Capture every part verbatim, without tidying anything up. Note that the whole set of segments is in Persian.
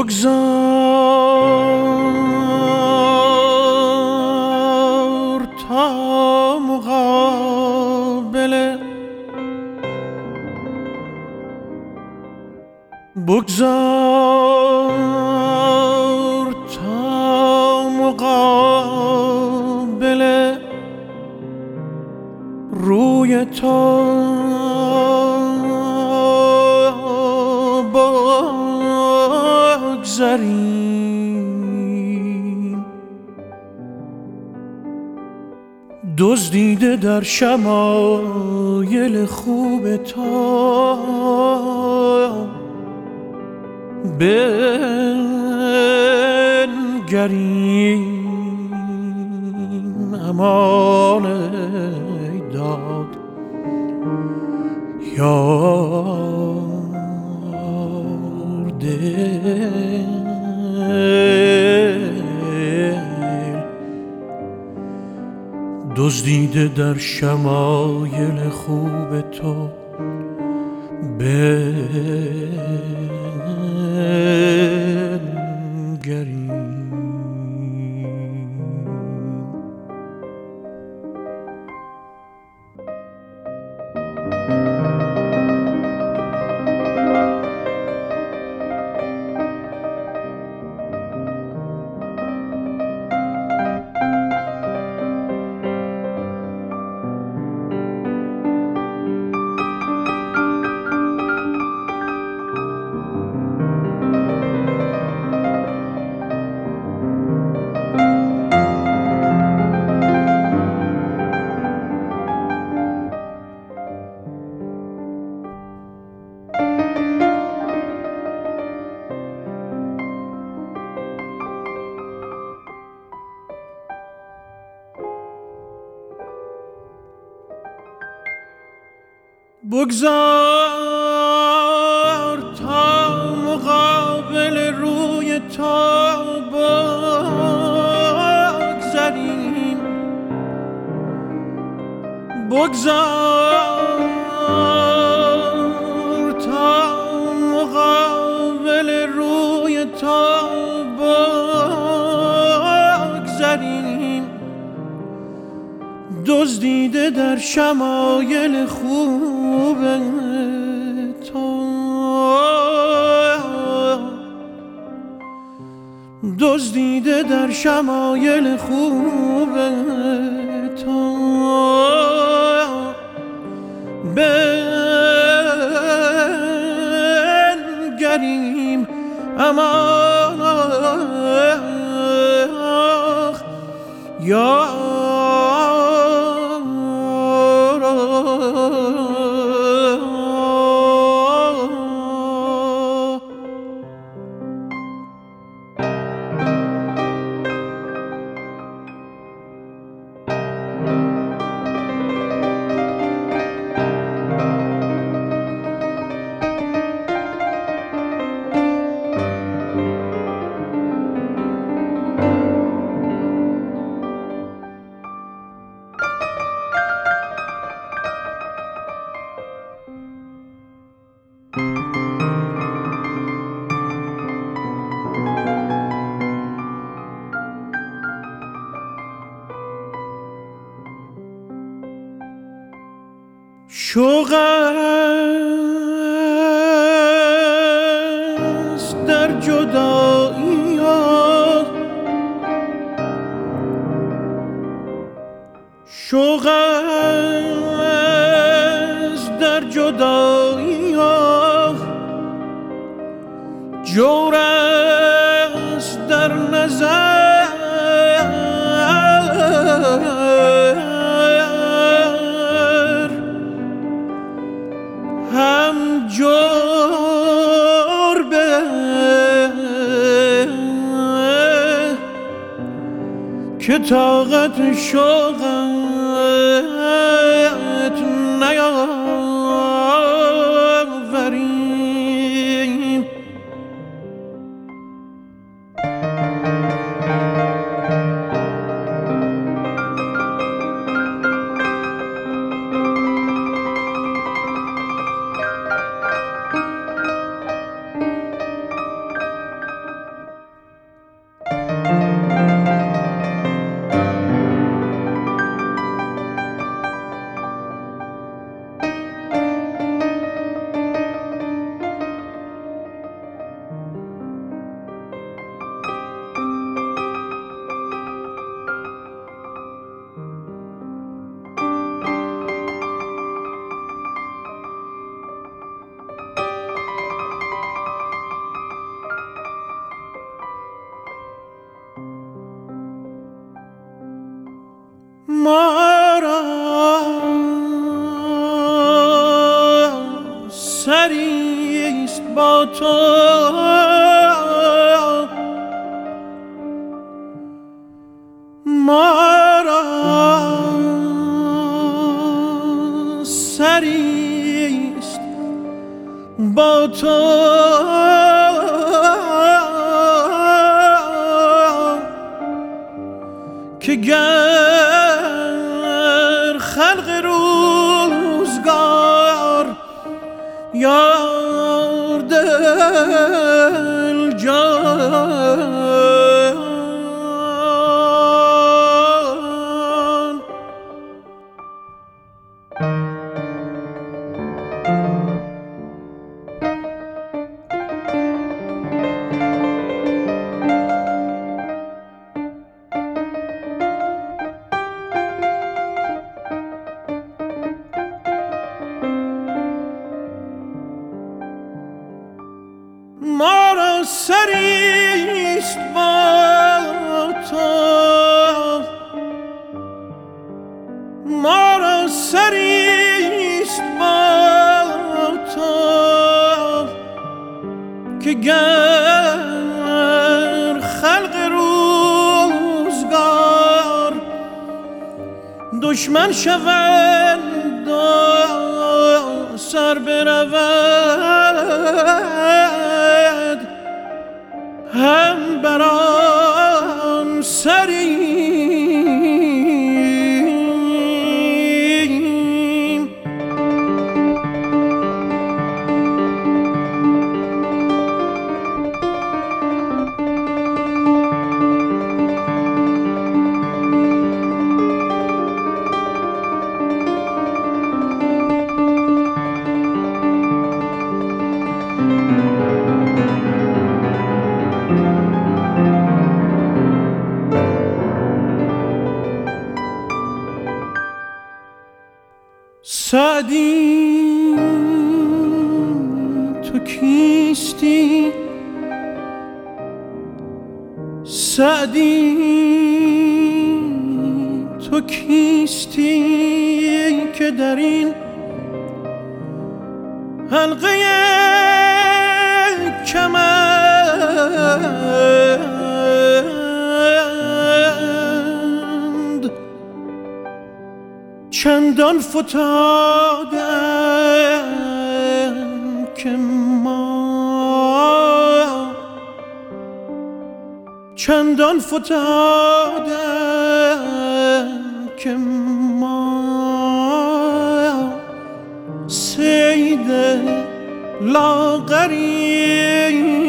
بگذار تا مقابل بگذار تا مقابل روی تو بگذریم، دزدیده در شمایل خوب تو بنگریم. امان ای داد یار دل، دزدیده در شمایل خوب تو بنگریم. بگذار تا مقابل روی تو بگذریم، بگذار تا مقابل روی تو بگذریم، دزدیده در شمایل خوب تو دزدیده در شمایل خوب تو بنگریم. امان یا شوق است در جدایی ها، شوق است در جدایی ها، جور است در نظر هم جور به که طاقت شوقت نیاوریم. ما را سریست با تو ما را سریست با تو که گر خلق روزگار یار دل جان ما را سریست با تو ما را سریست با تو که گر خلق روزگار دشمن شوند و سر برود هم برام سریم سعدی تو کیستی سعدی تو کیستی که در این حلقه کمند چندان فتادم که ما چندان فتادم که ما صید لاغریم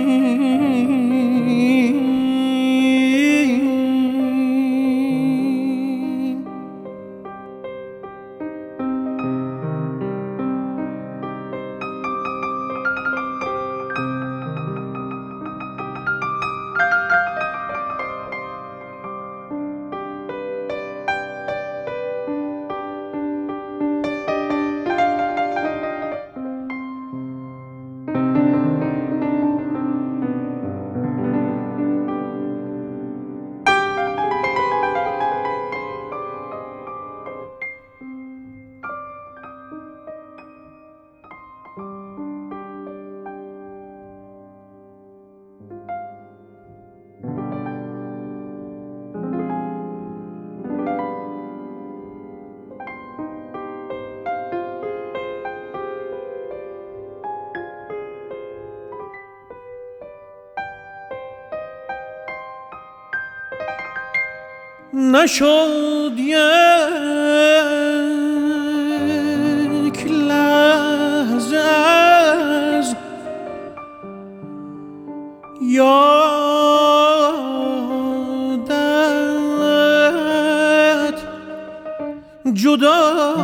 نشد یک لحظه از یادت جدا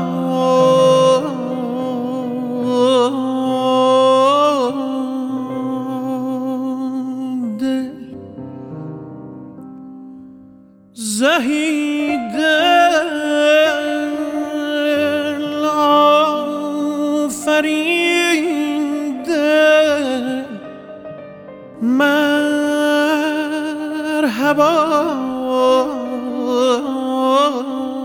زهی دل آفرینده مرحبا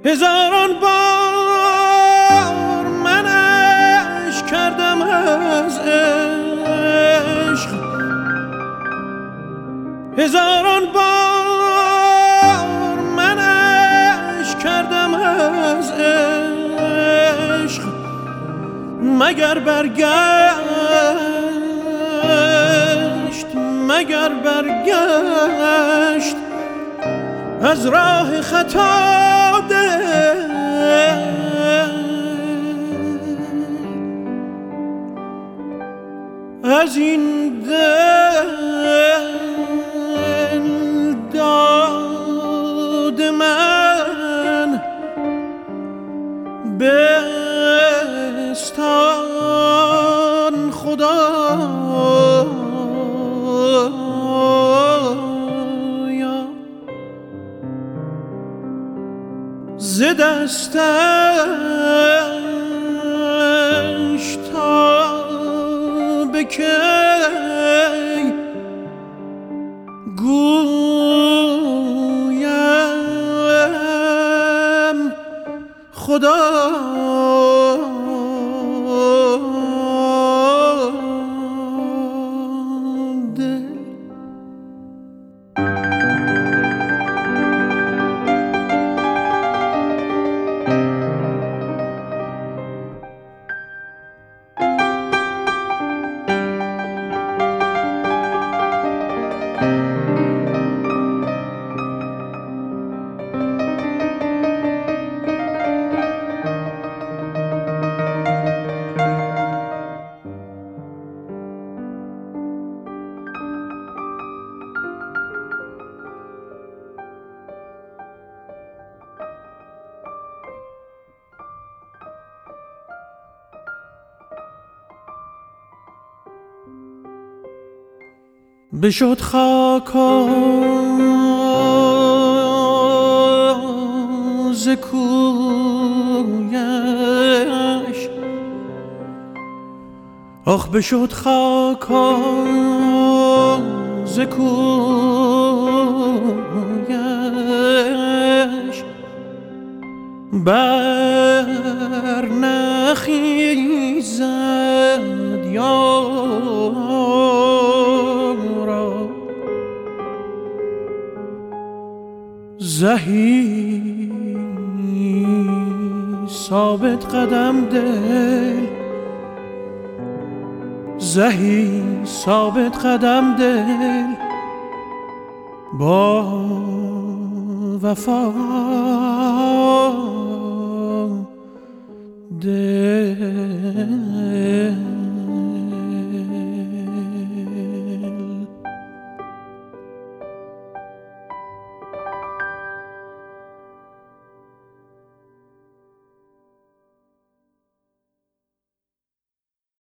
هزاران بار منش کردم از عشق، هزاران بار منش کردم از عشق، مگر برگشت مگر برگشت از راه خطا دل، از این دل داد من بستان خدایا، ز دستش تا به کی گویم خدا بشد خاکا ز کویش، آخ بشد خاکا ز کویش، بر نخیزد یارا زهی ثابت قدم دل، زهی ثابت قدم دل با وفا دل.